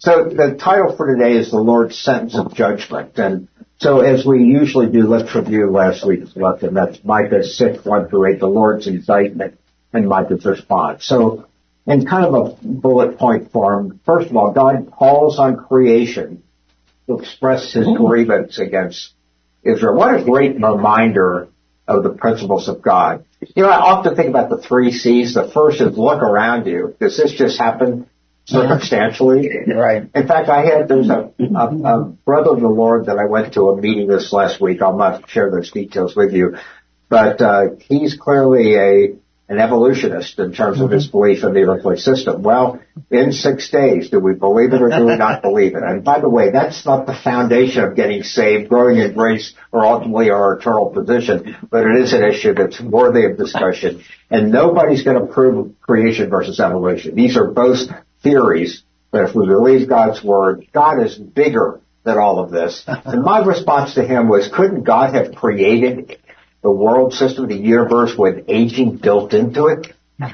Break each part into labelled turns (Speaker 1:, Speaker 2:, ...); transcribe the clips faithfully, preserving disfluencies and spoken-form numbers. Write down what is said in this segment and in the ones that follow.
Speaker 1: So the title for today is The Lord's Sentence of Judgment. And so as we usually do, let's review last week's lesson. That's Micah six, one through eight, the Lord's indictment and Micah's response. So in kind of a bullet point form, first of all, God calls on creation to express his grievance against Israel. What a great reminder of the principles of God. You know, I often think about the three C's. The first is look around you. Does this just happen circumstantially?
Speaker 2: Right.
Speaker 1: In fact, I had, there's a, a, a brother of the Lord that I went to a meeting this last week. I'll not share those details with you. But uh, he's clearly a an evolutionist in terms of his belief in the earthly system. Well, in six days, do we believe it or do we not believe it? And by the way, that's not the foundation of getting saved, growing in grace, or ultimately our eternal position, but it is an issue that's worthy of discussion. And nobody's going to prove creation versus evolution. These are both theories, but if we believe God's word, God is bigger than all of this. And my response to him was, couldn't God have created the world system, the universe, with aging built into it?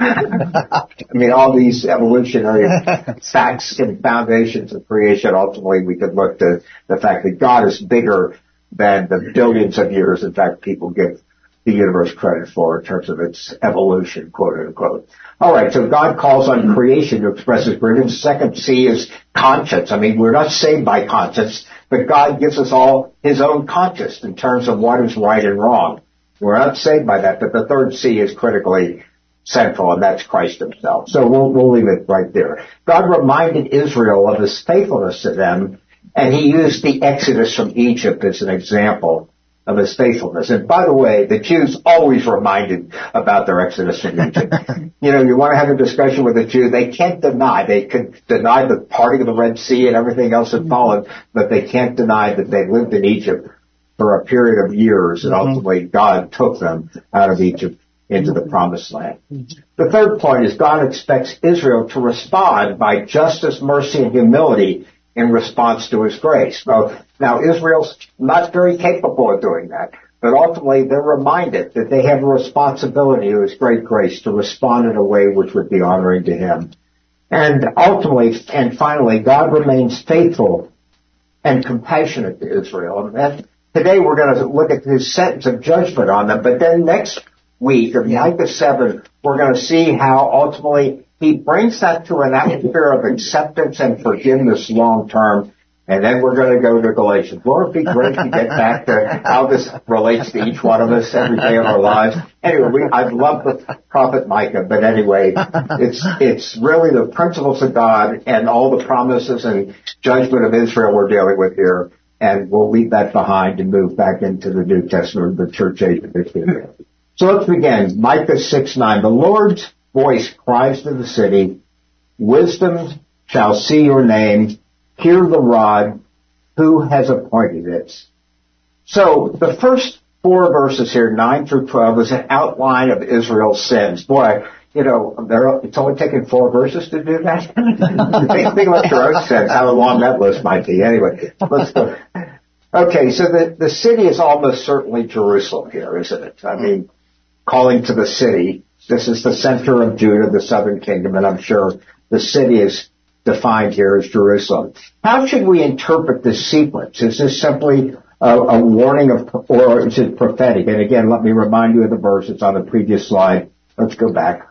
Speaker 1: I mean, all these evolutionary facts and foundations of creation, ultimately we could look to the fact that God is bigger than the billions of years, in fact, people give the universe credit for in terms of its evolution, quote unquote. All right, so God calls on creation to express his grievance. Second C is conscience. I mean, we're not saved by conscience, but God gives us all his own conscience in terms of what is right and wrong. We're not saved by that, but the third C is critically central, and that's Christ himself. So we'll, we'll leave it right there. God reminded Israel of his faithfulness to them, and he used the Exodus from Egypt as an example of his faithfulness. And by the way, the Jews always reminded about their Exodus from Egypt. You know, you want to have a discussion with a Jew, they can't deny. They could deny the parting of the Red Sea and everything else that followed, but they can't deny that they lived in Egypt for a period of years, and ultimately God took them out of Egypt into the promised land. The third point is God expects Israel to respond by justice, mercy, and humility in response to his grace. So, now, Israel's not very capable of doing that, but ultimately they're reminded that they have a responsibility to his great grace to respond in a way which would be honoring to him. And ultimately, and finally, God remains faithful and compassionate to Israel. And that, today we're going to look at his sentence of judgment on them, but then next week, in Micah seven, we're going to see how ultimately he brings that to an atmosphere of acceptance and forgiveness long term, and then we're going to go to Galatians. Won't it be great to get back to how this relates to each one of us every day of our lives? Anyway, we, I love the prophet Micah, but anyway, it's it's really the principles of God and all the promises and judgment of Israel we're dealing with here. And we'll leave that behind and move back into the New Testament, the church age of Israel. So let's begin. Micah six nine. The Lord's voice cries to the city, wisdom shall see your name, hear the rod, who has appointed it. So the first four verses here, nine through twelve, is an outline of Israel's sins. Boy, you know, it's only taken four verses to do that. think, think about your own sins, how long that list might be. Anyway, let's go. Okay, so the, the city is almost certainly Jerusalem here, isn't it? I mean, calling to the city. This is the center of Judah, the southern kingdom, and I'm sure the city is defined here as Jerusalem. How should we interpret this sequence? Is this simply a, a warning of, or is it prophetic? And again, let me remind you of the verse. It's on the previous slide. Let's go back.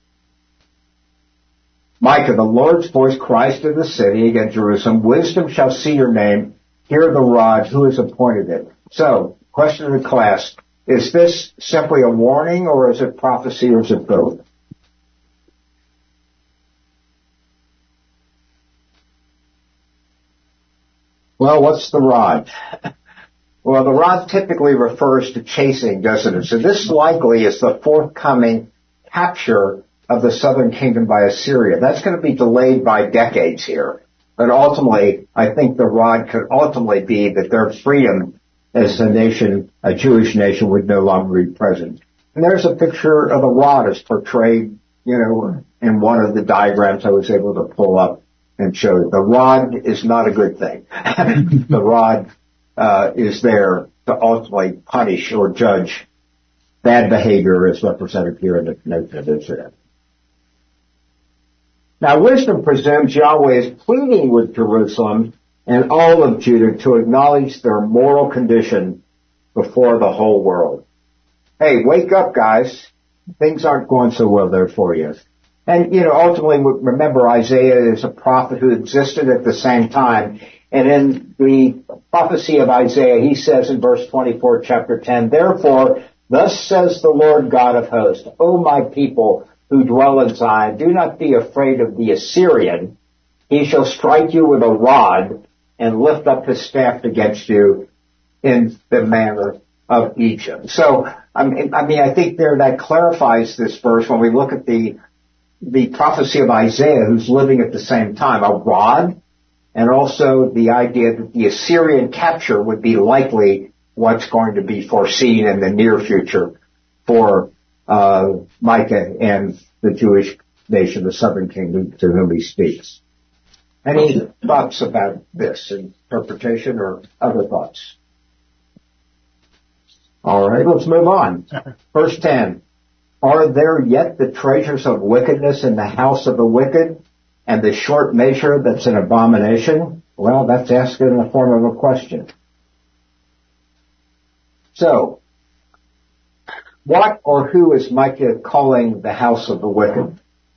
Speaker 1: Micah, the Lord's voice cries to the city, again, Jerusalem, wisdom shall see your name, hear the rod, who has appointed it. So, question of the class, is this simply a warning, or is it prophecy, or is it both? Well, what's the rod? Well, the rod typically refers to chasing, doesn't it? So this likely is the forthcoming capture of the southern kingdom by Assyria. That's going to be delayed by decades here. But ultimately, I think the rod could ultimately be that their freedom as a nation, a Jewish nation, would no longer be present. And there's a picture of the rod as portrayed, you know, in one of the diagrams I was able to pull up and show you. The rod is not a good thing. The rod uh, is there to ultimately punish or judge bad behavior as represented here in the nation of Israel. Now, wisdom presumes Yahweh is pleading with Jerusalem and all of Judah to acknowledge their moral condition before the whole world. Hey, wake up, guys. Things aren't going so well there for you. And, you know, ultimately, remember, Isaiah is a prophet who existed at the same time. And in the prophecy of Isaiah, he says in verse twenty-four, chapter ten, "Therefore, thus says the Lord God of hosts, O my people who dwell in Zion, do not be afraid of the Assyrian. He shall strike you with a rod and lift up his staff against you in the manner of Egypt." So, I mean, I mean, I think there that clarifies this verse when we look at the the prophecy of Isaiah, who's living at the same time, a rod, and also the idea that the Assyrian capture would be likely what's going to be foreseen in the near future for uh Micah and the Jewish nation, the southern kingdom to whom he speaks. Any thoughts about this interpretation or other thoughts? All right, let's move on. Verse ten. "Are there yet the treasures of wickedness in the house of the wicked, and the short measure that's an abomination?" Well, that's asked in the form of a question. So, what or who is Micah calling the house of the wicked?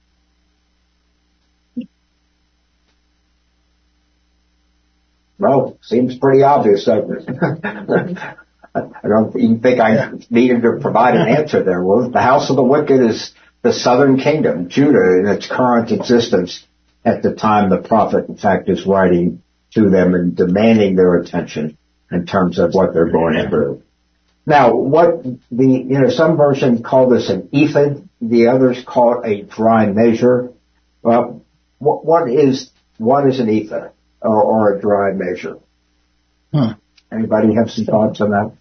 Speaker 1: Well, seems pretty obvious, doesn't it? I don't even think I needed to provide an answer there. Well, the house of the wicked is the southern kingdom, Judah, in its current existence at the time the prophet, in fact, is writing to them and demanding their attention in terms of what they're going through. Now, what the, you know, some versions call this an ephod, the others call it a dry measure. Well, what, what is, what is an ephod or, or a dry measure? Hmm. Anybody have some thoughts on that?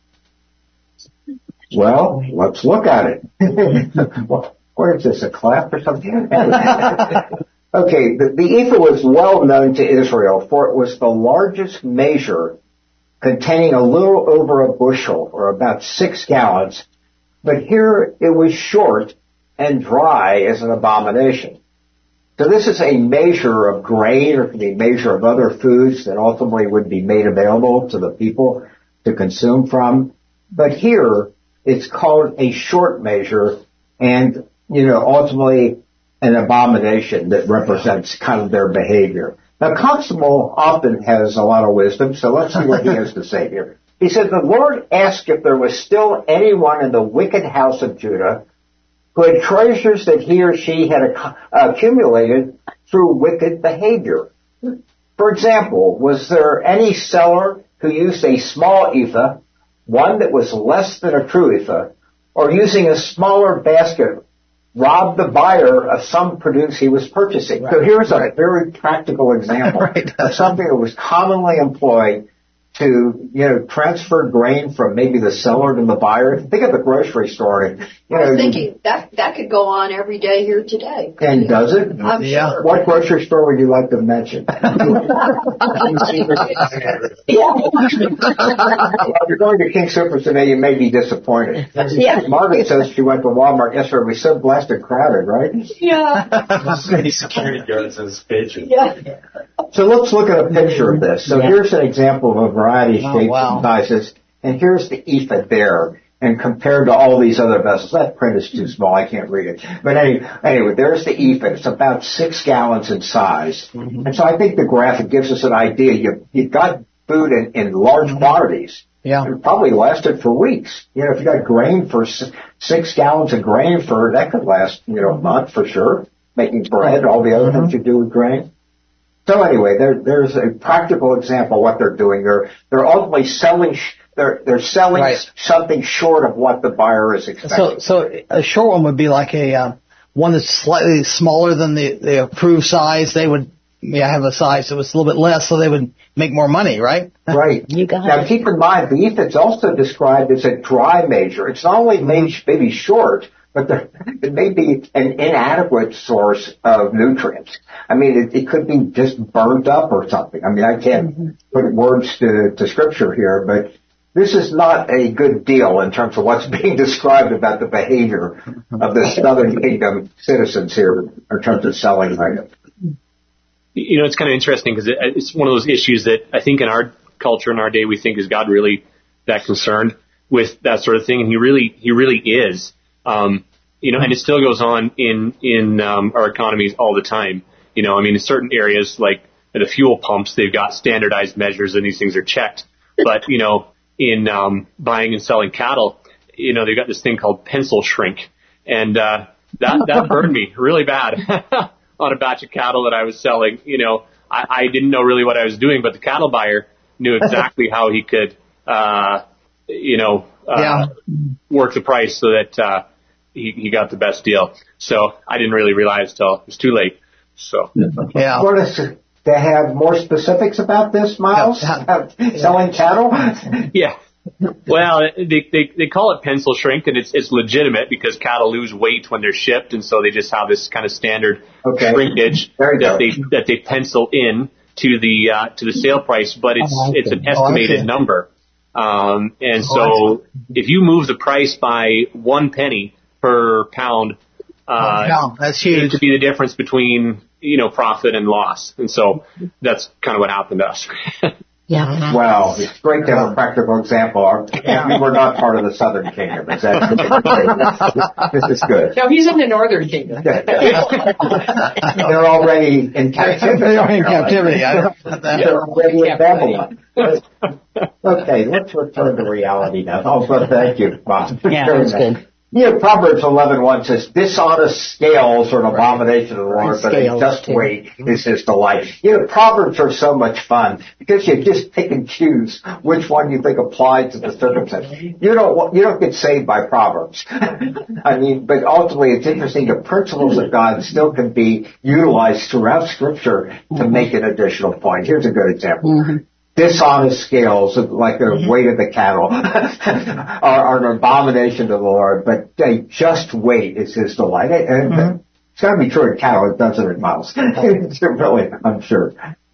Speaker 1: Well, let's look at it. What, what is this, a clap or something? Okay, the, the ephah was well known to Israel, for it was the largest measure containing a little over a bushel, or about six gallons, but here it was short and dry as an abomination. So this is a measure of grain, or a measure of other foods that ultimately would be made available to the people to consume from. But here, it's called a short measure, and, you know, ultimately an abomination that represents kind of their behavior. Now, Constable often has a lot of wisdom, so let's see what he has to say here. He said, "The Lord asked if there was still anyone in the wicked house of Judah who had treasures that he or she had ac- accumulated through wicked behavior. For example, was there any seller who used a small ephah, one that was less than a true ephah, or using a smaller basket, robbed the buyer of some produce he was purchasing?" Right. So here's a very practical example right. of something that was commonly employed to, you know, transfer grain from maybe the seller to the buyer. Think of the grocery store. And, you know,
Speaker 2: I was thinking that that could go on every day here today.
Speaker 1: And does it?
Speaker 2: I'm
Speaker 3: yeah.
Speaker 2: sure.
Speaker 1: What grocery store would you like to mention?
Speaker 2: Yeah.
Speaker 1: Well, if you're going to King Soopers today, you may be disappointed.
Speaker 2: Yeah.
Speaker 1: Margaret says she went to Walmart yesterday. It was so blessed and crowded, right?
Speaker 2: Yeah.
Speaker 4: Many security guards as patrons.
Speaker 2: Yeah.
Speaker 1: So let's look at a picture of this. So yeah. Here's an example of a variety of shapes oh, wow. and sizes. And here's the ephah there. And compared to all these other vessels, that print is too small. I can't read it. But anyway, anyway there's the ephah. It's about six gallons in size. Mm-hmm. And so I think the graphic gives us an idea. You, you've got food in, in large mm-hmm. quantities.
Speaker 3: Yeah.
Speaker 1: It probably lasted for weeks. You know, if you got grain for six, six gallons of grain for, that could last, you know, a month for sure. Making bread, all the other mm-hmm. things you do with grain. So anyway, there, there's a practical example of what they're doing. They're, they're ultimately selling, sh- they're, they're selling right. something short of what the buyer is expecting.
Speaker 3: So, so a short one would be like a, um, one that's slightly smaller than the, the approved size. They would, yeah, have a size that was a little bit less, so they would make more money, right?
Speaker 1: Right.
Speaker 3: You got
Speaker 1: now
Speaker 3: it.
Speaker 1: Keep in mind, the ephah's also described as a dry measure. It's not only made, maybe short, but there, it may be an inadequate source of nutrients. I mean, it, it could be just burnt up or something. I mean, I can't mm-hmm. put words to, to scripture here, but this is not a good deal in terms of what's being described about the behavior of the Southern Kingdom citizens here in terms of selling items.
Speaker 5: you know, it's kind of interesting because it, it's one of those issues that I think in our culture, in our day, we think, is God really that concerned with that sort of thing? And he really, he really is. Um, you know, and it still goes on in, in, um, our economies all the time. You know, I mean, in certain areas, like the fuel pumps, they've got standardized measures and these things are checked. But, you know, in, um, buying and selling cattle, you know, they've got this thing called pencil shrink. And, uh, that, that burned me really bad on a batch of cattle that I was selling. You know, I, I didn't know really what I was doing, but the cattle buyer knew exactly how he could, uh, you know, uh, yeah. work the price so that, uh, he, he got the best deal. So I didn't really realize till it was too late. So,
Speaker 3: yeah.
Speaker 1: What is it? To have more specifics about this, Miles? About selling cattle?
Speaker 5: Yeah. Well, they, they they call it pencil shrink, and it's it's legitimate because cattle lose weight when they're shipped, and so they just have this kind of standard okay. shrinkage that go. they that they pencil in to the uh, to the sale price, but it's oh, it's an estimated oh, number. Um, and so oh, if you move the price by one penny per pound, uh,
Speaker 3: no, that's huge.
Speaker 5: It could be the difference between, you know, profit and loss. And so that's kind of what happened to us.
Speaker 2: Yeah.
Speaker 1: Wow. It's great to have a practical example. Yeah. We were not part of the Southern Kingdom. Is that this is good.
Speaker 2: No, he's in the Northern Kingdom.
Speaker 1: They're already in captivity.
Speaker 3: They're already in captivity.
Speaker 1: They're already in Babylon. Okay, let's return to reality now. Also, thank you, Bob.
Speaker 2: Yeah, that's good.
Speaker 1: You know, Proverbs eleven one says, dishonest scales are an abomination of the Lord, but a just weight is his delight. You know, Proverbs are so much fun because you just pick and choose which one you think applies to the circumstance. You don't, you don't get saved by Proverbs. I mean, but ultimately it's interesting. The principles of God still can be utilized throughout Scripture to make an additional point. Here's a good example. Mm-hmm. Dishonest scales, like the mm-hmm. weight of the cattle, are, are an abomination to the Lord, but a just weight is his delight. And mm-hmm. it's got to be true in cattle, it doesn't in miles. It's really, I'm sure.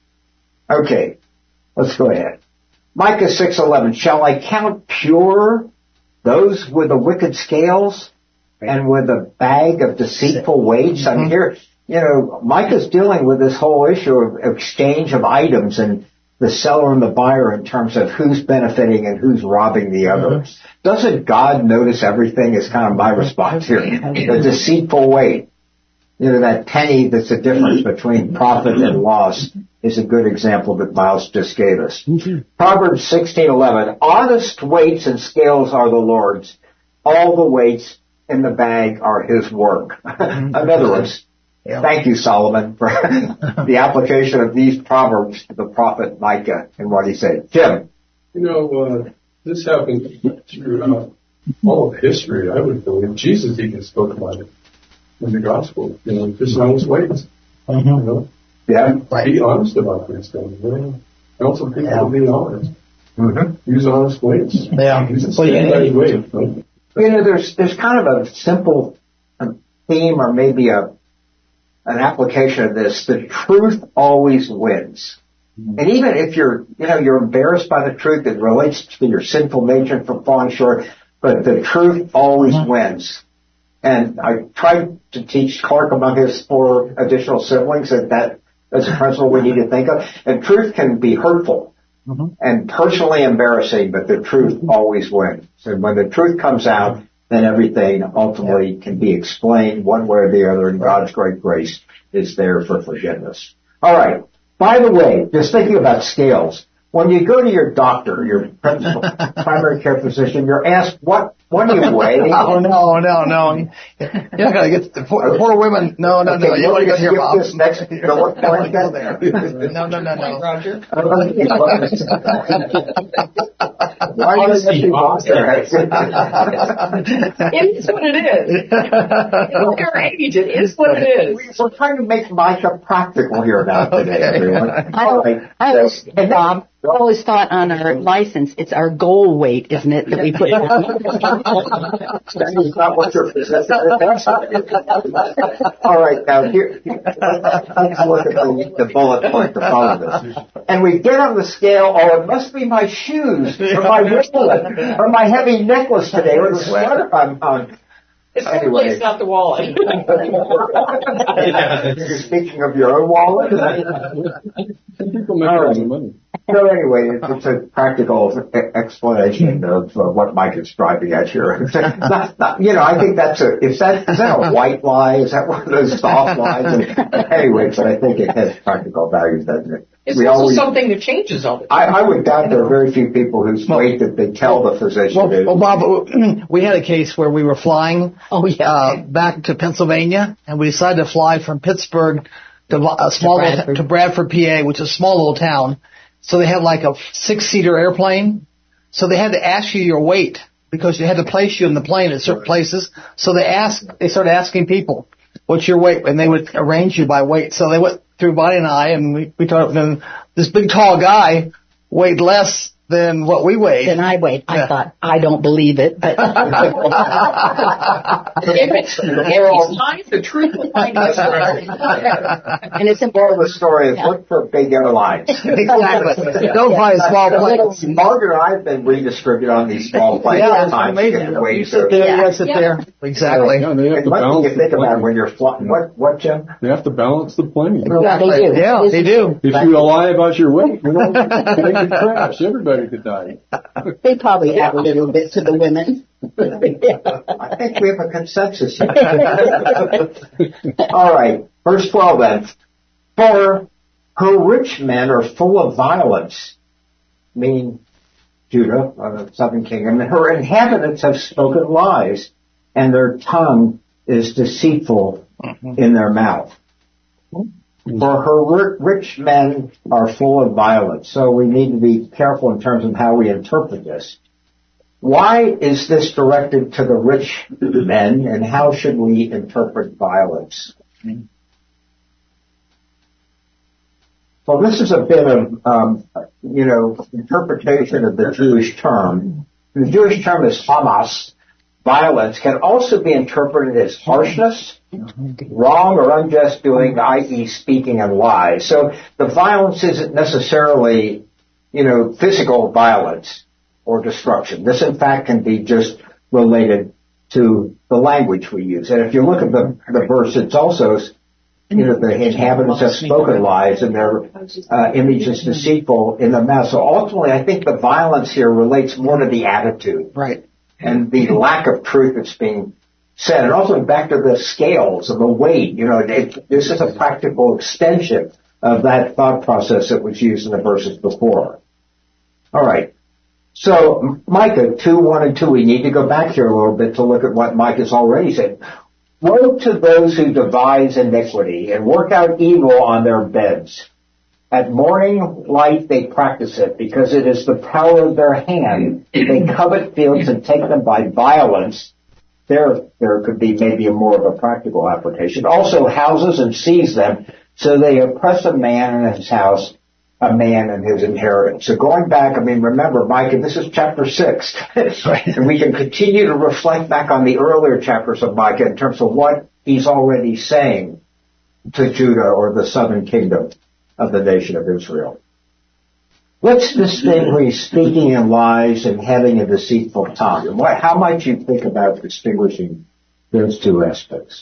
Speaker 1: Okay, let's go ahead. Micah six eleven, shall I count pure those with the wicked scales and with a bag of deceitful weights? Mm-hmm. I mean, here, you know, Micah's dealing with this whole issue of exchange of items and the seller and the buyer in terms of who's benefiting and who's robbing the other. Mm-hmm. Doesn't God notice everything is kind of my response here. The deceitful weight. You know, that penny that's the difference between profit and loss is a good example that Miles just gave us. Mm-hmm. Proverbs sixteen eleven, honest weights and scales are the Lord's. All the weights in the bag are his work. In other words, yeah. Thank you, Solomon, for the application of these proverbs to the prophet Micah and what he said. Jim.
Speaker 6: You know, uh, this happened throughout all of history, I would believe. Jesus even spoke about it in the gospel. You know, dishonest ways. Mm-hmm. You know?
Speaker 1: Yeah.
Speaker 6: Right. Be honest about these things. You know? Counsel people
Speaker 1: yeah.
Speaker 6: to be honest.
Speaker 1: Mm-hmm.
Speaker 6: Use honest ways.
Speaker 3: Yeah.
Speaker 6: Use a standardized way.
Speaker 1: You know, there's there's kind of a simple theme or maybe a an application of this. The truth always wins. Mm-hmm. And even if you're, you know, you're embarrassed by the truth, it relates to your sinful nature from falling short, but the truth always mm-hmm. wins. And I tried to teach Clark among his four additional siblings that that that's a principle we need to think of. And truth can be hurtful mm-hmm. and personally embarrassing, but the truth always wins. And when the truth comes out, then everything ultimately yeah. can be explained one way or the other, and God's great grace is there for forgiveness. All right. By the way, just thinking about scales, when you go to your doctor, your principal primary care physician, you're asked, what what do you weigh?
Speaker 3: Oh, no, no, no. You're not going to get the poor, poor women. No, no, no.
Speaker 1: Okay,
Speaker 3: You want to get your mom.
Speaker 1: This next bullet point
Speaker 3: go there. No, no, no, no. Roger.
Speaker 1: Why are you such a monster?
Speaker 2: It is what it is. Look at our age. It is what it is.
Speaker 1: We're trying to make Micah practical here now today, everyone.
Speaker 7: I, always, I always, Bob, I always thought on our license, it's our goal weight, isn't it, that we put down?
Speaker 1: That is not what you're All right, now here, let's look at the, the bullet point to follow this. And we get on the scale, oh, it must be my shoes, or my wristlet, or my heavy necklace today, or the sweater I'm on.
Speaker 2: It's
Speaker 1: Anyway.
Speaker 2: it's not the wallet.
Speaker 1: You're speaking of your own wallet?
Speaker 6: People make
Speaker 1: All
Speaker 6: a lot
Speaker 1: right.
Speaker 6: of money.
Speaker 1: So anyway, it's, it's a practical e- explanation of uh, what Mike is driving at here. not, not, you know, I think that's a, is that, is that a white lie? Is that one of those soft lies? And, anyway, but I think it has practical value, doesn't it?
Speaker 2: It's
Speaker 1: We
Speaker 2: also
Speaker 1: always-
Speaker 2: something that changes all the time.
Speaker 1: I, I would doubt there are very few people whose weight that they tell the physician
Speaker 3: Well,
Speaker 1: is.
Speaker 3: well, Bob, we had a case where we were flying
Speaker 7: Oh, yeah.
Speaker 3: uh, back to Pennsylvania, and we decided to fly from Pittsburgh to a small
Speaker 7: To
Speaker 3: little-
Speaker 7: Bradford.
Speaker 3: to Bradford, P A, which is a small little town. So they had like a six-seater airplane. So they had to ask you your weight because you had to place you in the plane at certain places. So they asked, they started asking people, "What's your weight?" And they would arrange you by weight. So they went through Bonnie and I, and we we talked. And this big tall guy weighed less than what we weighed.
Speaker 7: Then I wait. I
Speaker 3: Yeah.
Speaker 7: thought, I don't believe it, but
Speaker 2: If it's, if it's lies, the truth will find us.
Speaker 7: and it's
Speaker 1: The
Speaker 7: important.
Speaker 1: story is look for big airlines.
Speaker 3: Exactly. Don't fly a small plane.
Speaker 1: Margaret and I have been redistributed on these small planes
Speaker 3: Yeah,
Speaker 1: at
Speaker 3: it's
Speaker 1: times to
Speaker 3: amazing.
Speaker 1: get the
Speaker 3: You
Speaker 1: weight.
Speaker 3: sit there,
Speaker 7: Yeah.
Speaker 3: you sit
Speaker 2: Yeah.
Speaker 3: there. Exactly.
Speaker 6: Yeah, they have
Speaker 1: And
Speaker 6: to
Speaker 1: one thing
Speaker 6: balance
Speaker 1: you
Speaker 6: the
Speaker 1: think about
Speaker 6: plane.
Speaker 1: when you're flying, what, what, Jim?
Speaker 6: They have to balance the plane.
Speaker 7: Yeah, they do.
Speaker 3: Yeah, they do.
Speaker 6: If you lie about your weight, you know, they could crash. Everybody could die.
Speaker 7: They probably have a little bit to the women.
Speaker 1: I think we have a consensus here. All right, verse twelve then. For her rich men are full of violence, meaning Judah, uh, southern kingdom, and her inhabitants have spoken lies, and their tongue is deceitful in their mouth. For her ri- rich men are full of violence. So we need to be careful in terms of how we interpret this. Why is this directed to the rich men, and how should we interpret violence? Well, this is a bit of, um, you know, interpretation of the Jewish term. The Jewish term is Hamas. Violence can also be interpreted as harshness, wrong or unjust doing, that is speaking and lies. So the violence isn't necessarily, you know, physical violence or destruction. This, in fact, can be just related to the language we use. And if you look at the, the verse, it's also, you know, the inhabitants have spoken lies and their uh, image is deceitful in the mouth. So ultimately, I think the violence here relates more to the attitude.
Speaker 3: Right.
Speaker 1: And the lack of truth that's being said. And also back to the scales and the weight. You know, it, this is a practical extension of that thought process that was used in the verses before. All right. So Micah two, one and two, we need to go back here a little bit to look at what Micah has already said. Woe to those who devise iniquity and work out evil on their beds. At morning light they practice it, because it is the power of their hand. They covet fields and take them by violence. There, there could be maybe a more of a practical application. Also houses and seize them, so they oppress a man in his house, a man and his inheritance. So going back, I mean, remember, Micah, this is chapter six. And we can continue to reflect back on the earlier chapters of Micah in terms of what he's already saying to Judah or the southern kingdom of the nation of Israel. Let's distinguish speaking in lies and having a deceitful tongue. And what, how might you think about distinguishing those two aspects?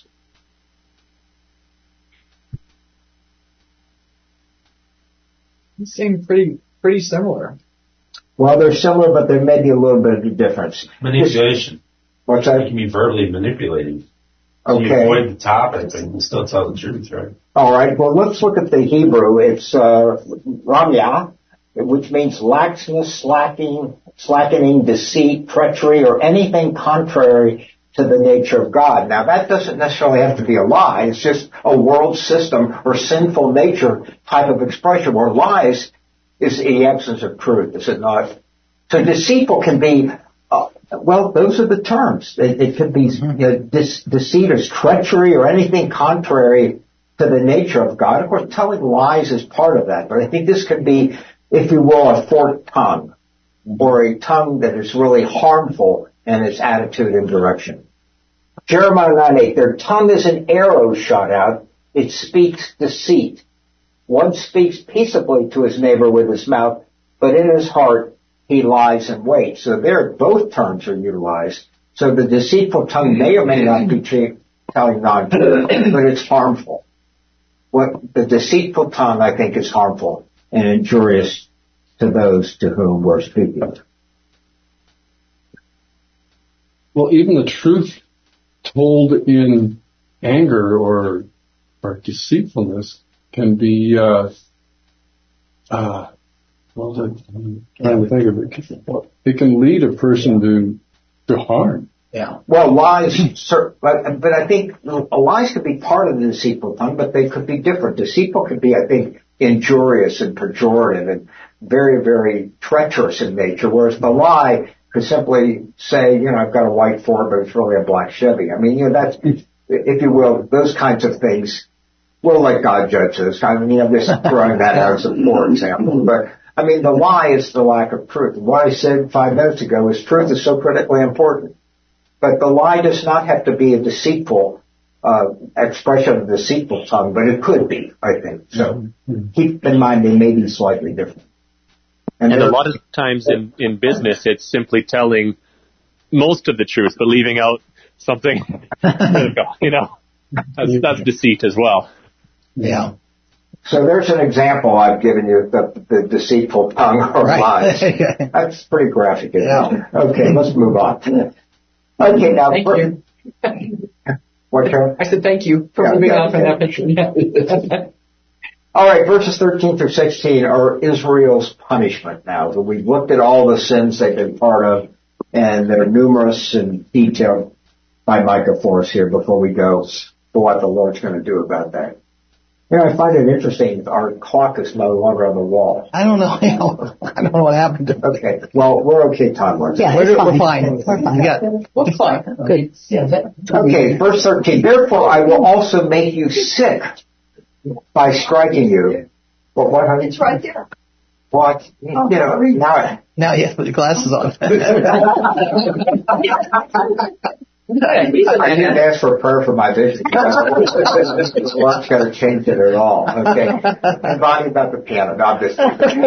Speaker 2: They seem pretty pretty similar.
Speaker 1: Well, they're similar, but there may be a little bit of a difference.
Speaker 4: Manipulation.
Speaker 1: What's
Speaker 4: You
Speaker 1: that?
Speaker 4: can be verbally manipulating. So you
Speaker 1: Okay.
Speaker 4: avoid the topic, but you can still tell the truth, right?
Speaker 1: All right. Well, let's look at the Hebrew. It's uh, ramya, which means laxness, slacking, slackening, deceit, treachery, or anything contrary to the nature of God. Now, that doesn't necessarily have to be a lie. It's just a world system or sinful nature type of expression, where lies is the absence of truth, is it not? So deceitful can be, uh, well, those are the terms. It, it could be you know, dis, deceit or treachery or anything contrary to the nature of God. Of course, telling lies is part of that, but I think this could be, if you will, a forked tongue, or a tongue that is really harmful in its attitude and direction. Jeremiah nine eight, their tongue is an arrow shot out. It speaks deceit. One speaks peaceably to his neighbor with his mouth, but in his heart he lies in wait. So there, both terms are utilized So the deceitful tongue may or may not be tra- telling non-truth, but it's harmful. What the deceitful tongue, I think, is harmful and injurious to those to whom we're speaking.
Speaker 6: Well, even the truth told in anger or or deceitfulness can be, uh, uh, well, I'm trying to think of it. It can lead a person to to harm.
Speaker 3: Yeah.
Speaker 1: Well, lies, sir, but, but I think lies could be part of the deceitful tongue, but they could be different. Deceitful could be, I think, injurious and pejorative and very, very treacherous in nature, whereas the lie could simply say, you know, I've got a white Ford, but it's really a black Chevy. I mean, you know, that's, if you will, those kinds of things. We'll let God judge this. I mean, I'm just throwing that out as a for example. But, I mean, the lie is the lack of truth. What I said five minutes ago is truth is so critically important. But the lie does not have to be a deceitful uh, expression of the deceitful tongue, but it could be, I think. So keep in mind they may be slightly different.
Speaker 5: And, and a lot of times in, in business, it's simply telling most of the truth, but leaving out something, you know, that's, that's deceit as well.
Speaker 3: Yeah.
Speaker 1: So there's an example I've given you, the, the deceitful tongue or
Speaker 3: Right.
Speaker 1: lies. That's pretty graphic, isn't
Speaker 3: Yeah.
Speaker 1: it? Okay, let's move on. Okay, now.
Speaker 2: Thank
Speaker 1: for,
Speaker 2: you.
Speaker 1: What, Karen?
Speaker 2: I said thank you for
Speaker 1: Yeah,
Speaker 2: moving
Speaker 1: yeah,
Speaker 2: on from
Speaker 1: yeah.
Speaker 2: that picture. Yeah.
Speaker 1: All right, verses thirteen through sixteen are Israel's punishment now. So we've looked at all the sins they've been part of, and they're numerous and detailed by Micah for us here before we go for what the Lord's going to do about that. You know, I find it interesting, our clock is no longer on the wall.
Speaker 3: I don't know. I don't know what happened to it.
Speaker 1: Okay, well, we're okay time-wise.
Speaker 7: Yeah,
Speaker 3: We're,
Speaker 7: it's
Speaker 3: we're
Speaker 7: fine.
Speaker 3: fine.
Speaker 7: We're fine.
Speaker 3: We got,
Speaker 2: What's fine?
Speaker 7: Good.
Speaker 2: Yeah, that,
Speaker 1: Okay, verse thirteen. Therefore, I will also make you sick by striking you. Well, what, honey?
Speaker 2: it's right there.
Speaker 1: What? You know, now,
Speaker 3: now you have to put your glasses on.
Speaker 1: I didn't ask for a prayer for my vision. This lunch going to change it at all. Okay. I'm talking about the piano. No, I'm just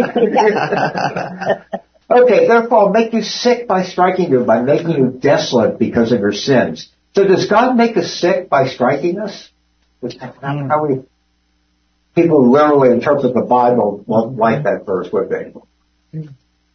Speaker 1: Okay, therefore I'll make you sick by striking you, by making you desolate because of your sins. So does God make us sick by striking us? How we, people who literally interpret the Bible won't like that verse, would they?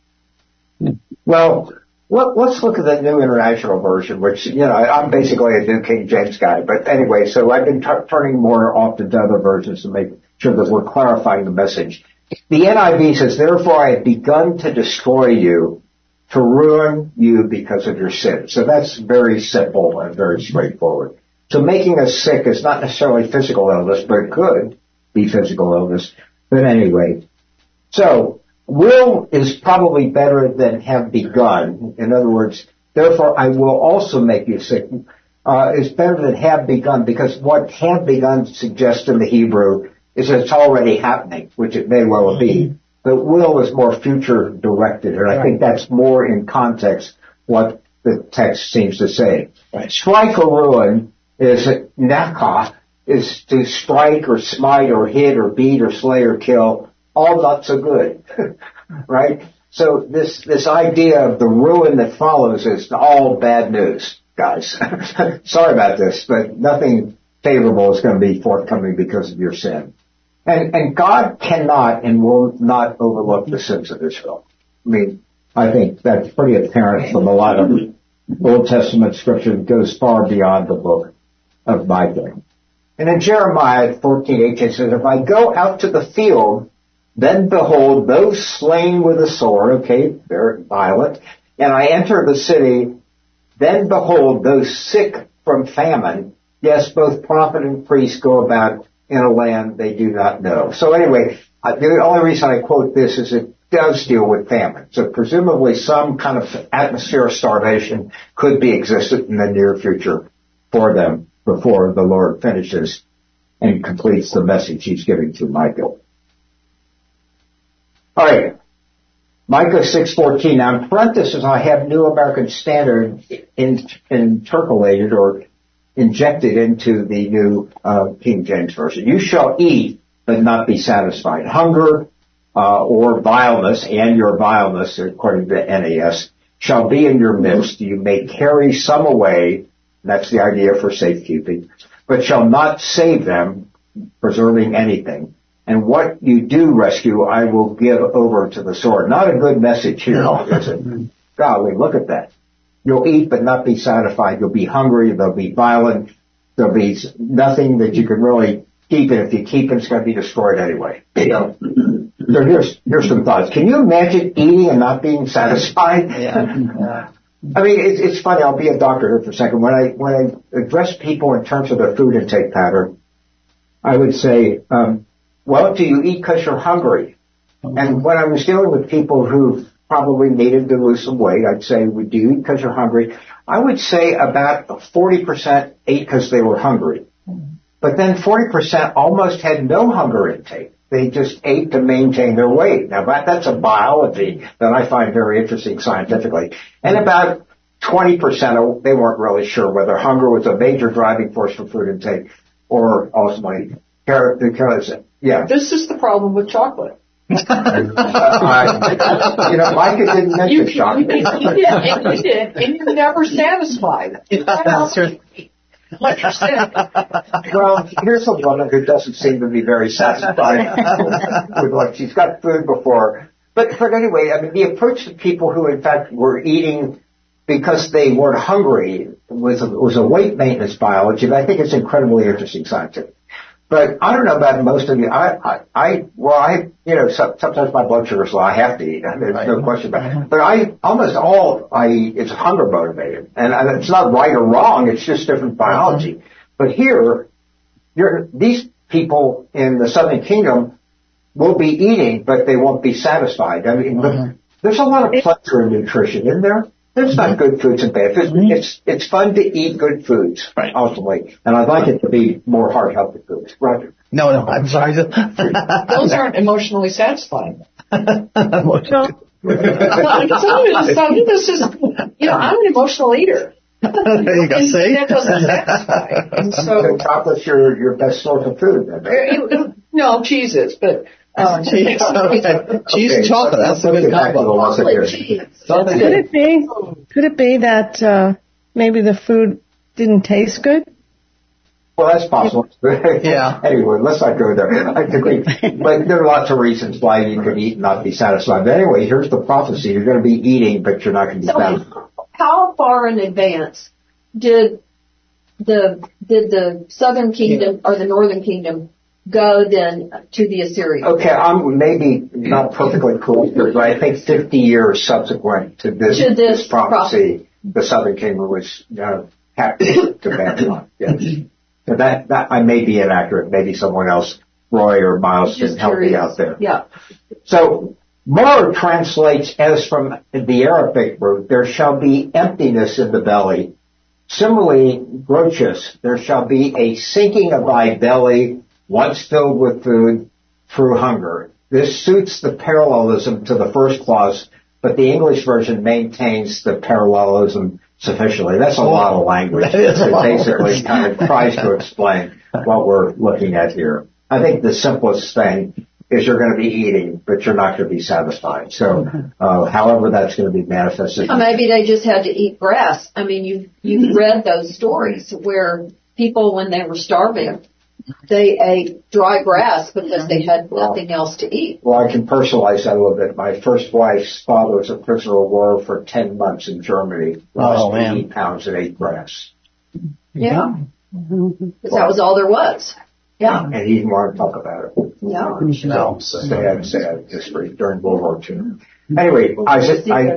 Speaker 1: Well, let, let's look at the New International Version, which, you know, I'm basically a New King James guy. But anyway, so I've been t- turning more often to other versions to make sure that we're clarifying the message. The N I V says, therefore I have begun to destroy you, to ruin you because of your sins. So that's very simple and very straightforward. So making us sick is not necessarily physical illness, but it could be physical illness. But anyway, so will is probably better than have begun. In other words, therefore I will also make you sick. Uh, is better than have begun, because what have begun suggests in the Hebrew is that it's already happening, which it may well be. But will is more future directed, and I think that's more in context what the text seems to say. Right. Strike or ruin is nakah, is to strike or smite or hit or beat or slay or kill, all not so good, right? So this this idea of the ruin that follows is all bad news, guys. Sorry about this, but nothing favorable is going to be forthcoming because of your sin. And, and God cannot and will not overlook the sins of Israel. I mean, I think that's pretty apparent from a lot of Old Testament scripture that goes far beyond the book of Micah. And in Jeremiah fourteen eighteen it says, if I go out to the field, then behold those slain with a sword, okay, very violent, and I enter the city, then behold those sick from famine. Yes, both prophet and priest go about in a land they do not know. So anyway, uh, the only reason I quote this is it does deal with famine. So presumably some kind of atmosphere of starvation could be existent in the near future for them before the Lord finishes and completes the message he's giving to Micah. All right. Micah six fourteen. Now in parentheses I have New American Standard in, interpolated or injected into the New uh, King James Version. You shall eat, but not be satisfied. Hunger uh, or vileness, and your vileness, according to N A S, shall be in your midst. You may carry some away. That's the idea for safekeeping, but shall not save them, preserving anything. And what you do rescue, I will give over to the sword. Not a good message here, is it? Golly, look at that. You'll eat but not be satisfied. You'll be hungry. There'll be violent. There'll be nothing that you can really keep. And if you keep it, it's going to be destroyed anyway. You know? So here's, here's some thoughts. Can you imagine eating and not being satisfied?
Speaker 3: Yeah.
Speaker 1: I mean, it's, it's funny. I'll be a doctor here for a second. When I, when I address people in terms of their food intake pattern, I would say, um, well, do you eat because you're hungry? Mm-hmm. And when I was dealing with people who probably needed to lose some weight, I'd say, well, do you eat because you're hungry? I would say about forty percent ate because they were hungry. Mm-hmm. But then forty percent almost had no hunger intake. They just ate to maintain their weight. Now, that, that's a biology that I find very interesting scientifically. And about twenty percent, they weren't really sure whether hunger was a major driving force for food intake or ultimately careless. Yeah.
Speaker 2: This is the problem with chocolate.
Speaker 1: uh, I, you know, Micah didn't mention
Speaker 2: you,
Speaker 1: chocolate.
Speaker 2: You, you did, and you did, and you're never satisfied.
Speaker 3: That's true.
Speaker 2: Like you're sick.
Speaker 1: Well, here's a woman who doesn't seem to be very satisfied with what she's got food before. But, but anyway, I mean, the approach to people who, in fact, were eating because they weren't hungry was a, was a weight maintenance biology, and I think it's incredibly interesting scientific. But I don't know about most of you. I, I, I well, I, you know, so, sometimes my blood sugar's low. I have to eat. I mean, there's right. no question about it. But I, almost all I eat is hunger motivated. And, and it's not right or wrong. It's just different biology. Mm-hmm. But here, you're, these people in the Southern Kingdom will be eating, but they won't be satisfied. I mean, mm-hmm. there's a lot of pleasure in nutrition, isn't there? There's not good foods and bad foods. Mm-hmm. It's it's fun to eat good foods, right. ultimately. And I'd like it to be more heart healthy foods. Roger.
Speaker 3: No, no, I'm sorry.
Speaker 2: Those aren't emotionally satisfying.
Speaker 3: no.
Speaker 2: I'm telling you, so this is, you know, I'm an emotional eater.
Speaker 3: There you go,
Speaker 2: and
Speaker 3: see?
Speaker 2: that doesn't satisfy. And so,
Speaker 1: so chocolate's your, your best source of food, then?
Speaker 2: No, cheese is, but... Um,
Speaker 3: cheese, okay. cheese and chocolate, that's a good combo.
Speaker 8: Could it be, could it be that uh, maybe the food didn't taste good?
Speaker 1: Well, that's possible.
Speaker 3: Yeah.
Speaker 1: Anyway, let's not go there. I agree. But there are lots of reasons why you can eat and not be satisfied. But anyway, here's the prophecy. You're going to be eating, but you're not going to be
Speaker 9: so
Speaker 1: satisfied.
Speaker 9: How far in advance did the did the Southern Kingdom or the Northern Kingdom go then to the Assyrians?
Speaker 1: Okay, I'm maybe not perfectly correct, but I think fifty years subsequent to this,
Speaker 9: to this,
Speaker 1: this prophecy, the Southern Kingdom was uh, captured to Babylon. Yes. So that, that I may be inaccurate. Maybe someone else, Roy or Miles, can help me out there.
Speaker 9: Yeah.
Speaker 1: So Mar translates as from the Arabic word, there shall be emptiness in the belly. Similarly, Grotius, there shall be a sinking of thy belly once filled with food through hunger. This suits the parallelism to the first clause, but the English version maintains the parallelism sufficiently. That's a lot of language. It basically kind of tries to explain what we're looking at here. I think the simplest thing is you're going to be eating, but you're not going to be satisfied. So, uh, however that's going to be manifested.
Speaker 9: Well, maybe they just had to eat grass. I mean, you've, you've read those stories where people, when they were starving, they ate dry grass because they had nothing else to eat.
Speaker 1: Well, I can personalize that a little bit. My first wife's father was a prisoner of war for ten months in Germany. Lost
Speaker 3: oh, man.
Speaker 1: eighty pounds and ate grass.
Speaker 9: Yeah. Because that was all there was. Yeah.
Speaker 1: And he didn't want to talk about it.
Speaker 9: Yeah.
Speaker 3: No.
Speaker 1: Sad, sad history during World War Two. Anyway, I said, I,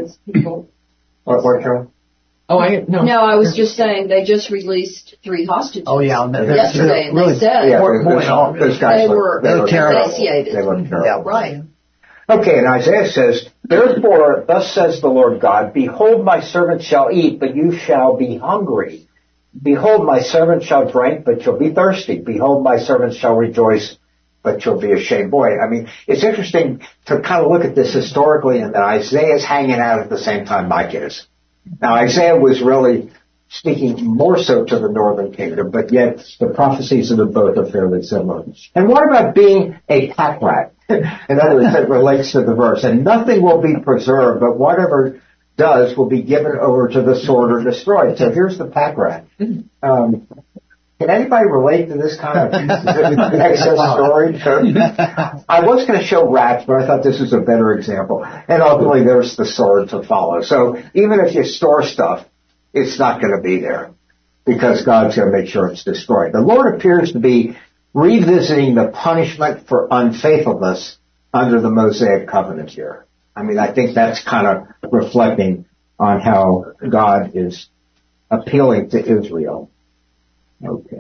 Speaker 1: what, what, Carol?
Speaker 2: Oh, I, no.
Speaker 9: No, I was just saying they just released three hostages.
Speaker 3: Oh, yeah.
Speaker 9: Yesterday, and
Speaker 3: really,
Speaker 9: they said
Speaker 1: yeah, those, those guys
Speaker 9: they
Speaker 1: look,
Speaker 9: were
Speaker 1: they look
Speaker 3: terrible.
Speaker 9: emaciated.
Speaker 1: They look terrible.
Speaker 9: Yeah, right.
Speaker 1: Okay, and Isaiah says, therefore, thus says the Lord God, behold, my servant shall eat, but you shall be hungry. Behold, my servant shall drink, but you'll be thirsty. Behold, my servant shall rejoice, but you'll be ashamed. Boy, I mean, it's interesting to kind of look at this historically, and that Isaiah's hanging out at the same time Micah is. Now, Isaiah was really speaking more so to the northern kingdom, but yet the prophecies of the both are fairly similar. And what about being a pack rat? In other words, that relates to the verse. And nothing will be preserved, but whatever does will be given over to the sword or destroyed. So here's the pack rat. Um, can anybody relate to this kind of excess storage? I was going to show rats, but I thought this was a better example. And ultimately, there's the sword to follow. So even if you store stuff, it's not going to be there because God's going to make sure it's destroyed. The Lord appears to be revisiting the punishment for unfaithfulness under the Mosaic covenant here. I mean, I think that's kind of reflecting on how God is appealing to Israel. Okay.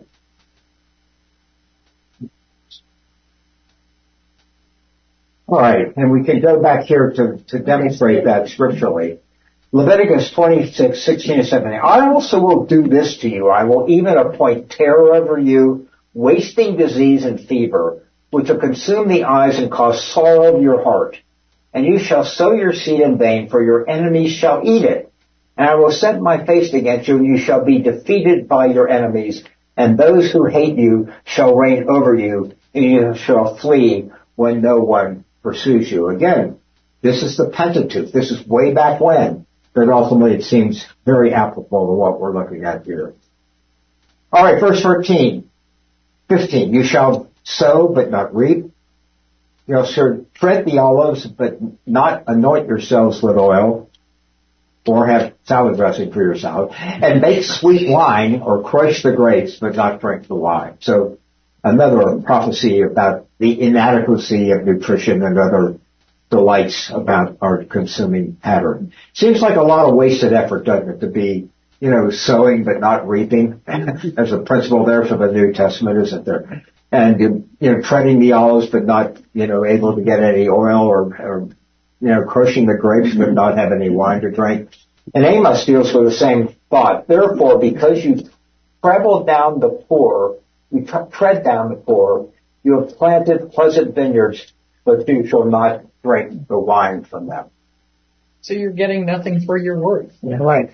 Speaker 1: All right, and we can go back here to, to demonstrate that scripturally. Leviticus twenty-six, sixteen and seventeen. I also will do this to you. I will even appoint terror over you, wasting disease and fever, which will consume the eyes and cause sorrow of your heart. And you shall sow your seed in vain, for your enemies shall eat it. And I will set my face against you, and you shall be defeated by your enemies. And those who hate you shall reign over you, and you shall flee when no one pursues you. Again, this is the Pentateuch. This is way back when. But ultimately it seems very applicable to what we're looking at here. All right, verse thirteen, fifteen. You shall sow, but not reap. You shall tread the olives, but not anoint yourselves with oil, or have salad dressing for your salad, and make sweet wine, or crush the grapes, but not drink the wine. So another prophecy about the inadequacy of nutrition and other delights about our consuming pattern. Seems like a lot of wasted effort, doesn't it, to be, you know, sowing but not reaping. There's a principle there for the New Testament, isn't there? And, you know, treading the olives but not, you know, able to get any oil, or, or you know, crushing the grapes but not have any wine to drink. And Amos deals with the same thought. Therefore, because you treble down the poor, you t- tread down the poor, you have planted pleasant vineyards, but you shall not drink the wine from them.
Speaker 2: So you're getting nothing for your worth.
Speaker 1: Yeah, right.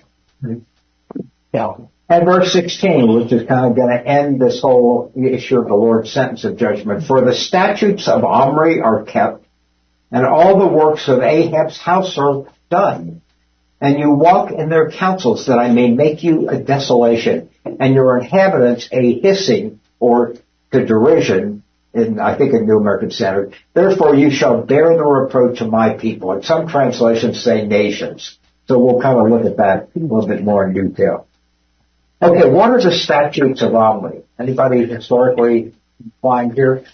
Speaker 1: Yeah. And verse sixteen, which is kind of going to end this whole issue of the Lord's sentence of judgment. For the statutes of Omri are kept, and all the works of Ahab's house are done. And you walk in their counsels, that I may make you a desolation, and your inhabitants a hissing, or to derision, in, I think, in New American Standard. Therefore you shall bear the reproach of my people. And some translations say nations. So we'll kind of look at that a little bit more in detail. Okay, what are the statutes of Omri? Anybody historically inclined here?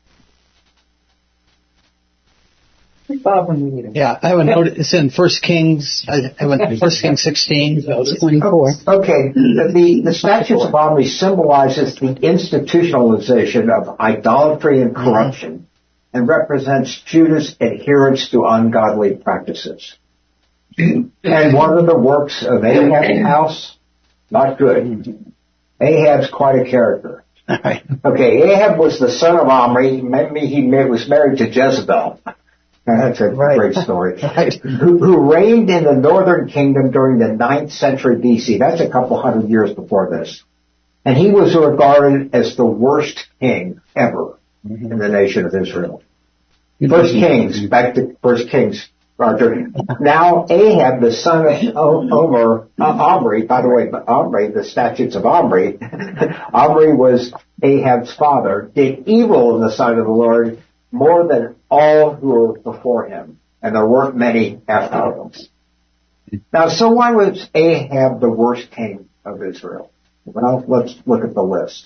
Speaker 2: Bob, when we need him.
Speaker 3: Yeah, I have a note. It's in First Kings. I have a First Kings sixteen, twenty-four.
Speaker 1: Okay, the, the, the statutes of Omri symbolizes the institutionalization of idolatry and corruption, and represents Judah's adherence to ungodly practices. And what are the works of Ahab's house? Not good. Ahab's quite a character. Okay, Ahab was the son of Omri. Maybe he was married to Jezebel. That's a right. great story. Right. Who, who reigned in the northern kingdom during the ninth century B C. That's a couple hundred years before this. And he was regarded as the worst king ever mm-hmm. in the nation of Israel. First Kings, back to First Kings, Roger. Now Ahab, the son of Omer, uh, Omri, by the way, Omri, the statutes of Omri, Omri was Ahab's father, did evil in the sight of the Lord more than all who were before him, and there weren't many after him. Now, so why was Ahab the worst king of Israel? Well, let's look at the list.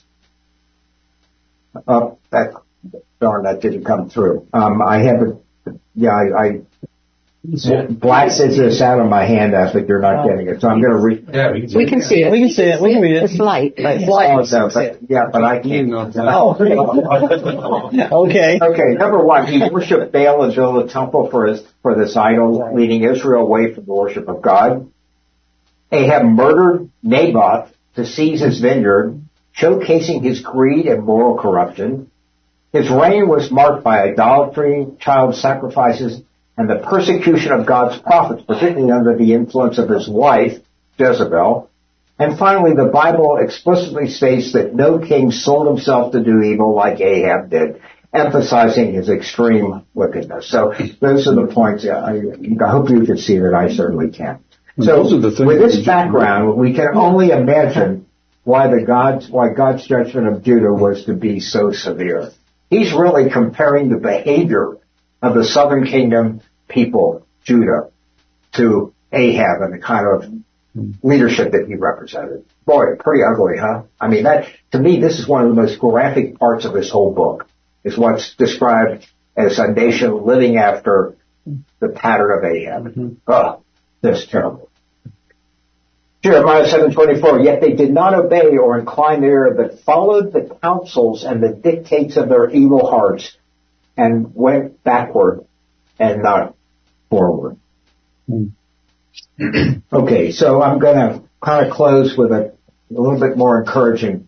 Speaker 1: Oh, that, darn, that didn't come through. Um, I have a, yeah, I, I blacked this out of my hand, I think you're not getting it, so I'm going to read.
Speaker 4: Yeah, we can see
Speaker 7: we
Speaker 4: it.
Speaker 7: can see it.
Speaker 3: We can see it. We can read it.
Speaker 7: It's light.
Speaker 3: It's light.
Speaker 1: Oh, no, but, yeah, but I can't.
Speaker 3: Oh. Okay.
Speaker 1: Okay, number one, he worshipped Baal and built a temple for his, for this idol, leading Israel away from the worship of God. Ahab murdered Naboth to seize his vineyard, showcasing his greed and moral corruption. His reign was marked by idolatry, child sacrifices, and the persecution of God's prophets, particularly under the influence of his wife, Jezebel. And finally, the Bible explicitly states that no king sold himself to do evil like Ahab did, emphasizing his extreme wickedness. So those are the points. I, I hope you can see that I certainly can. So
Speaker 6: Those are the things
Speaker 1: with
Speaker 6: that
Speaker 1: this
Speaker 6: you-
Speaker 1: background, we can only imagine why the God's why God's judgment of Judah was to be so severe. He's really comparing the behavior of the southern kingdom people, Judah, to Ahab and the kind of leadership that he represented. Boy, pretty ugly, huh? I mean, that to me, this is one of the most graphic parts of this whole book. Is what's described as a nation living after the pattern of Ahab. Mm-hmm. Oh, that's terrible. Jeremiah seven twenty-four, yet they did not obey or incline their ear, but followed the counsels and the dictates of their evil hearts and went backward and not forward. Mm. Okay, so I'm going to kind of close with a, a little bit more encouraging.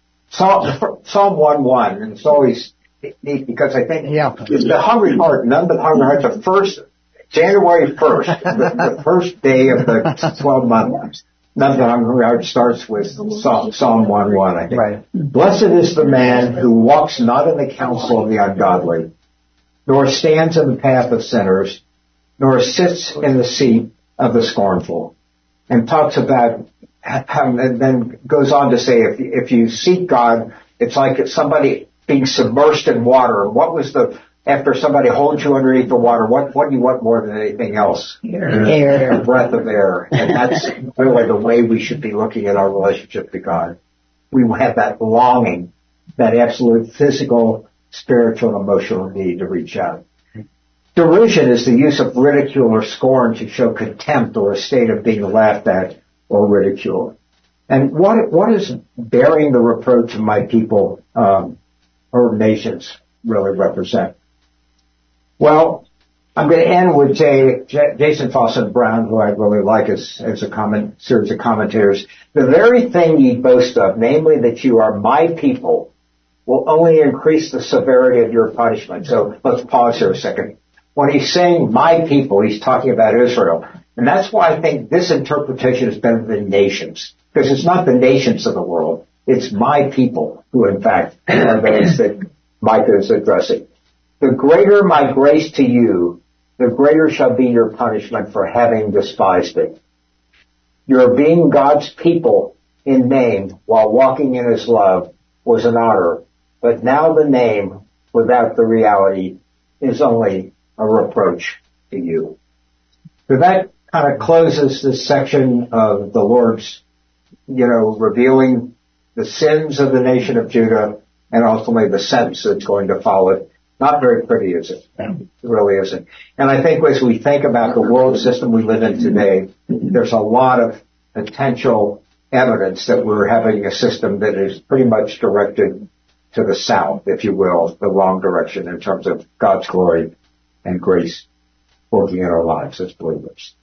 Speaker 1: Psalm, Psalm one one, and it's always neat because I think yeah. the hungry heart, none but the hungry heart, the first, January first, the, the first day of the twelve months. None but the hungry heart starts with Psalm, Psalm one one, I think. Right. Blessed is the man who walks not in the counsel of the ungodly, nor stands in the path of sinners, nor sits in the seat of the scornful. And talks about, and then goes on to say, if, if you seek God, it's like it's somebody being submersed in water. What was the, after somebody holds you underneath the water, what, what do you want more than anything else? Air. Air. A breath of air. And that's really the way we should be looking at our relationship to God. We have that longing, that absolute physical, spiritual, and emotional need to reach out. Derision is the use of ridicule or scorn to show contempt or a state of being laughed at or ridiculed. And what what is bearing the reproach of my people um, or nations really represent? Well, I'm going to end with J, J, Jason Fawcett Brown, who I really like as, as a comment, series of commentators. The very thing ye boast of, namely that you are my people, will only increase the severity of your punishment. So let's pause here a second. When he's saying my people, he's talking about Israel. And that's why I think this interpretation is better than nations. Because it's not the nations of the world. It's my people who, in fact, are those that Micah is addressing. The greater my grace to you, the greater shall be your punishment for having despised it. Your being God's people in name while walking in his love was an honor. But now the name without the reality is only a reproach to you. So that kind of closes this section of the Lord's, you know, revealing the sins of the nation of Judah and ultimately the sentence that's going to follow it. Not very pretty, is it? It really isn't. And I think as we think about the world system we live in today, there's a lot of potential evidence that we're having a system that is pretty much directed to the south, if you will, the wrong direction in terms of God's glory and grace working in our lives as believers.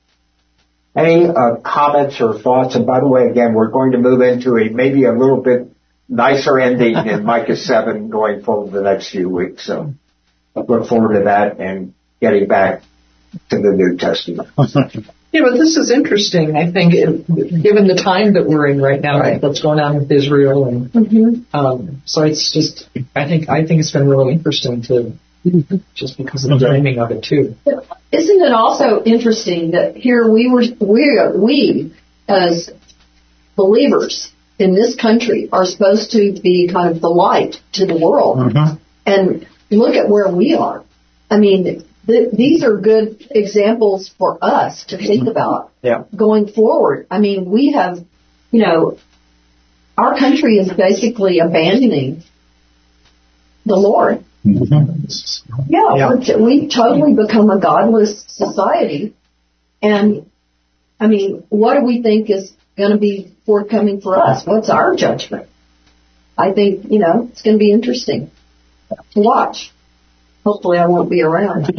Speaker 1: Any uh, comments or thoughts? And by the way, again, we're going to move into a maybe a little bit nicer ending in Micah seven going forward the next few weeks. So I look forward to that and getting back to the New Testament.
Speaker 2: Yeah, but this is interesting, I think, given the time that we're in right now, right. What's going on with Israel. And mm-hmm. um, so it's just, I think, I think it's been really interesting to, just because of the timing of it too.
Speaker 9: Isn't it also interesting that here we were, we, we as believers in this country are supposed to be kind of the light to the world. Mm-hmm. And look at where we are. I mean, th- these are good examples for us to think about yeah. going forward. I mean, we have, you know, our country is basically abandoning the Lord. Mm-hmm. Yeah, yeah. We've totally become a godless society. And, I mean, what do we think is going to be forthcoming for us? What's our judgment? I think, you know, it's going to be interesting to watch. Hopefully I won't be around.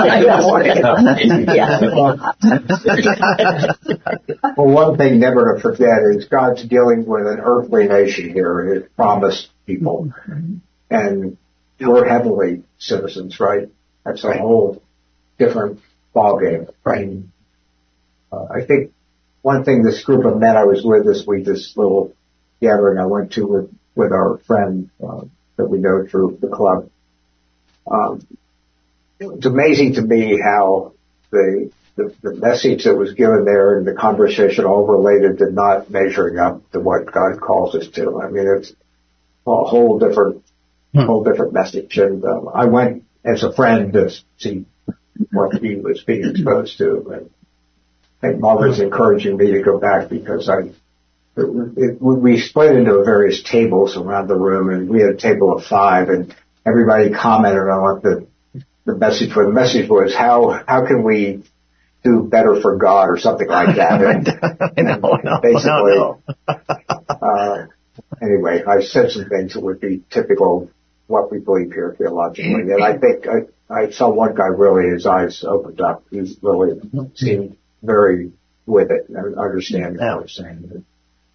Speaker 1: Well, one thing never to forget is God's dealing with an earthly nation here, his promised people. And we're heavenly citizens, right? That's a whole different ballgame. Right. Uh, I think one thing this group of men I was with this week, this little gathering I went to with, with our friend uh, that we know through the club, um, it's amazing to me how the the the, the message that was given there and the conversation all related to not measuring up to what God calls us to. I mean, it's a whole different, hmm. whole different message. And um, I went as a friend to see what he was being exposed to. And I think Margaret's encouraging me to go back because I, it, it, we split into various tables around the room, and we had a table of five, and everybody commented on what the the message was. The message was how how can we do better for God or something like that. And,
Speaker 3: I know,
Speaker 1: and basically, no, no. uh, anyway, I said some things that would be typical of what we believe here theologically, and I think I, I saw one guy really, his eyes opened up. He really seemed very with it and understanding what I was saying.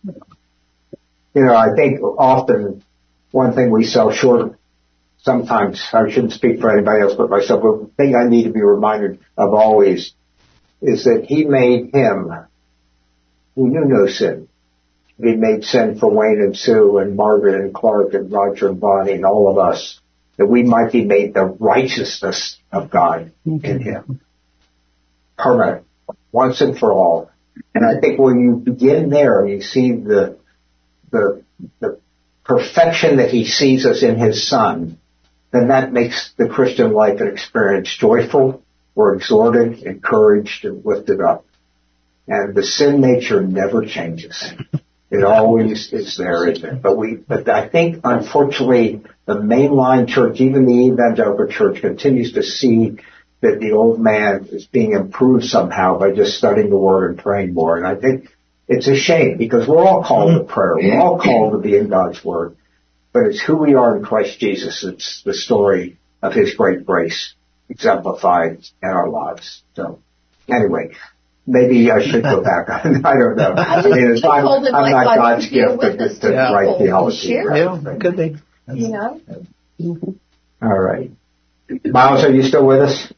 Speaker 1: You know, I think often one thing we sell short, sometimes, I shouldn't speak for anybody else but myself, but the thing I need to be reminded of always is that he made him who knew no sin. He made sin for Wayne and Sue and Margaret and Clark and Roger and Bonnie and all of us, that we might be made the righteousness of God in him. Permanent. Once and for all. And I think when you begin there and you see the, the, the perfection that he sees us in his Son, then that makes the Christian life and experience joyful. We're exhorted, encouraged, and lifted up. And the sin nature never changes. It always is there, isn't it? But we, but I think, unfortunately, the mainline church, even the evangelical church, continues to see that the old man is being improved somehow by just studying the Word and praying more. And I think it's a shame because we're all called to prayer. We're all called to be in God's Word. But it's who we are in Christ Jesus. It's the story of His great grace exemplified in our lives. So, anyway, maybe I should go back. I don't know. I, I mean, I'm, I'm like not God's gift to, to
Speaker 9: yeah.
Speaker 1: write theology.
Speaker 3: Yeah, right? Could be.
Speaker 9: You know?
Speaker 1: Mm-hmm. All right. Miles, are you still with us?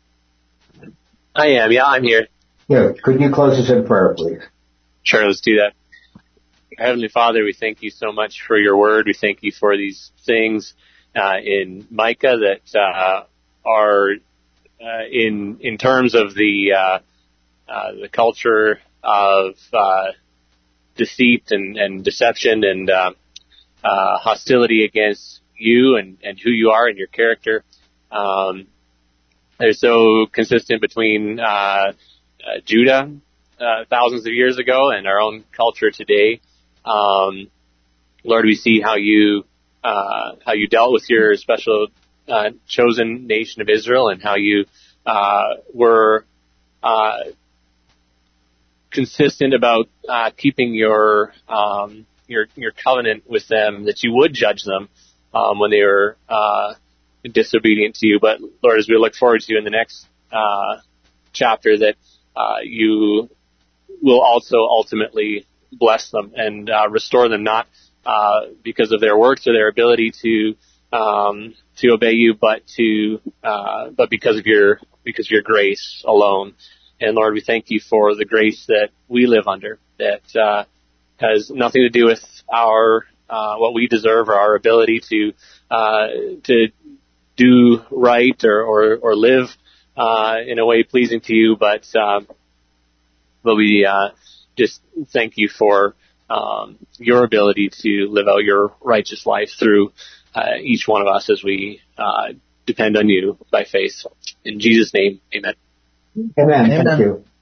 Speaker 5: I am. Yeah, I'm here.
Speaker 1: Yeah. Could you close us in prayer, please?
Speaker 5: Sure, let's do that. Heavenly Father, we thank you so much for your word. We thank you for these things uh, in Micah that uh, are uh, in in terms of the uh, uh, the culture of uh, deceit and, and deception and uh, uh, hostility against you and, and who you are and your character. Um, they're so consistent between uh, uh, Judah uh, thousands of years ago and our own culture today. Um, Lord, we see how you uh, how you dealt with your special uh, chosen nation of Israel, and how you uh, were uh, consistent about uh, keeping your um, your your covenant with them, that you would judge them um, when they were uh, disobedient to you. But Lord, as we look forward to you in the next uh, chapter, that uh, you will also ultimately bless them and uh, restore them, not uh, because of their works or their ability to um, to obey you, but to uh, but because of your because of your grace alone. And Lord, we thank you for the grace that we live under, that uh, has nothing to do with our uh, what we deserve or our ability to uh, to do right or or, or live uh, in a way pleasing to you, but uh, but we. Uh, Just thank you for um, your ability to live out your righteous life through uh, each one of us as we uh, depend on you by faith. In Jesus' name, amen.
Speaker 1: Amen. Thank you.